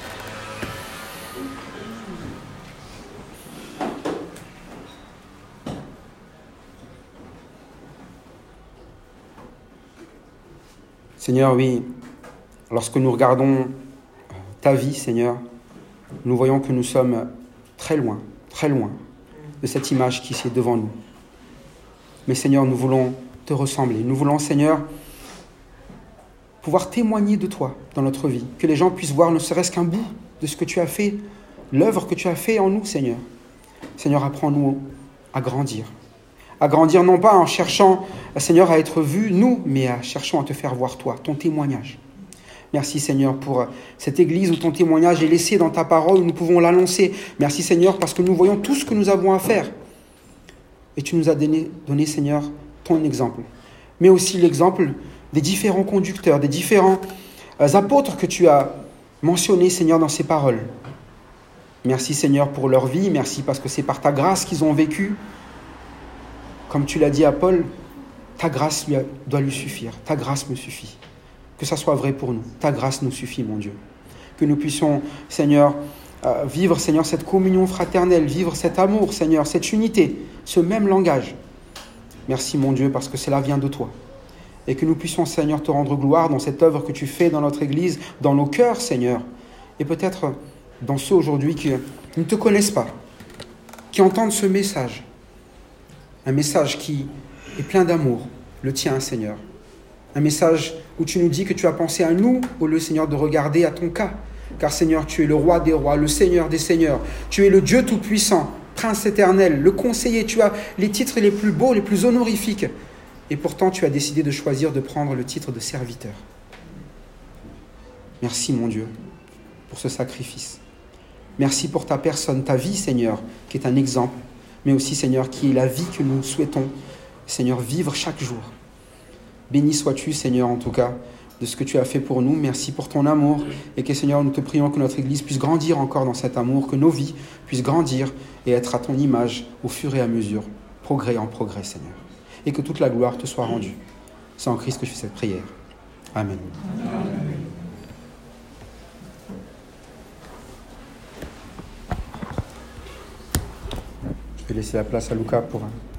[SPEAKER 1] Seigneur, oui, lorsque nous regardons ta vie, Seigneur, nous voyons que nous sommes très loin, très loin de cette image qui est devant nous. Mais Seigneur, nous voulons te ressembler. Nous voulons, Seigneur, pouvoir témoigner de toi dans notre vie. Que les gens puissent voir ne serait-ce qu'un bout de ce que tu as fait, l'œuvre que tu as fait en nous, Seigneur. Seigneur, apprends-nous à grandir. À grandir non pas en cherchant, Seigneur, à être vus, nous, mais à cherchant à te faire voir toi, ton témoignage. Merci Seigneur pour cette église où ton témoignage est laissé dans ta parole, où nous pouvons l'annoncer. Merci Seigneur parce que nous voyons tout ce que nous avons à faire. Et tu nous as donné, donné Seigneur, ton exemple. Mais aussi l'exemple des différents conducteurs, des différents apôtres que tu as mentionnés Seigneur dans ces paroles. Merci Seigneur pour leur vie, merci parce que c'est par ta grâce qu'ils ont vécu. Comme tu l'as dit à Paul, ta grâce lui a, doit lui suffire. Ta grâce me suffit. Que ça soit vrai pour nous. Ta grâce nous suffit, mon Dieu. Que nous puissions, Seigneur, euh, vivre, Seigneur, cette communion fraternelle, vivre cet amour, Seigneur, cette unité, ce même langage. Merci, mon Dieu, parce que cela vient de toi. Et que nous puissions, Seigneur, te rendre gloire dans cette œuvre que tu fais dans notre Église, dans nos cœurs, Seigneur. Et peut-être dans ceux aujourd'hui qui ne te connaissent pas, qui entendent ce message. Un message qui est plein d'amour, le tien, Seigneur. Un message où tu nous dis que tu as pensé à nous, au lieu, Seigneur, de regarder à ton cas. Car, Seigneur, tu es le roi des rois, le Seigneur des seigneurs. Tu es le Dieu tout-puissant, Prince éternel, le conseiller. Tu as les titres les plus beaux, les plus honorifiques. Et pourtant, tu as décidé de choisir de prendre le titre de serviteur. Merci, mon Dieu, pour ce sacrifice. Merci pour ta personne, ta vie, Seigneur, qui est un exemple, mais aussi, Seigneur, qui est la vie que nous souhaitons, Seigneur, vivre chaque jour. Béni sois-tu, Seigneur, en tout cas, de ce que tu as fait pour nous. Merci pour ton amour et que, Seigneur, nous te prions que notre Église puisse grandir encore dans cet amour, que nos vies puissent grandir et être à ton image au fur et à mesure, progrès en progrès, Seigneur. Et que toute la gloire te soit rendue. C'est en Christ que je fais cette prière. Amen. Amen. Je vais laisser la place à Lucas pour un...